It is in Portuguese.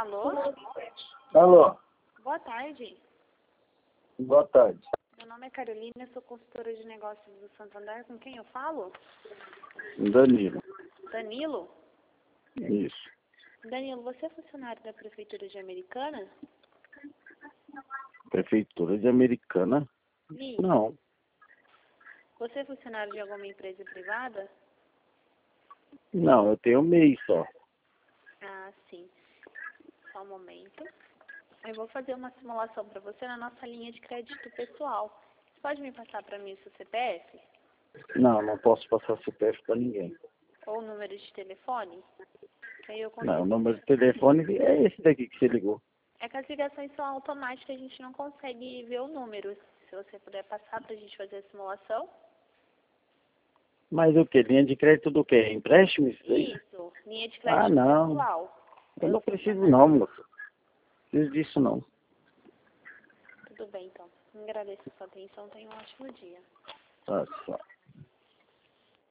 Alô? Alô, Boa tarde. boa tarde. Meu nome é Carolina, sou consultora de negócios do Santander. Com quem eu falo? Danilo. Danilo? Isso. Danilo, você é funcionário da Prefeitura de Americana? Prefeitura de Americana? Isso. Não. Você é funcionário de alguma empresa privada? Não, eu tenho MEI só. Ah, sim. Só um momento. Eu vou fazer uma simulação para você na nossa linha de crédito pessoal. Você pode me passar para mim o seu CPF? Não, não posso passar CPF para ninguém. Ou o número de telefone? Que aí eu Não, o consigo. número de telefone é esse daqui que você ligou. É que as ligações são automáticas, a gente não consegue ver o número. Se você puder passar para a gente fazer a simulação. Mas o quê? Linha de crédito do quê? Empréstimo? Isso aí? Isso, linha de Ah, crédito não. pessoal. Eu não preciso não, moço. Não preciso disso não. Tudo bem, então. Agradeço a sua atenção. Tenha um ótimo dia. Tá, só.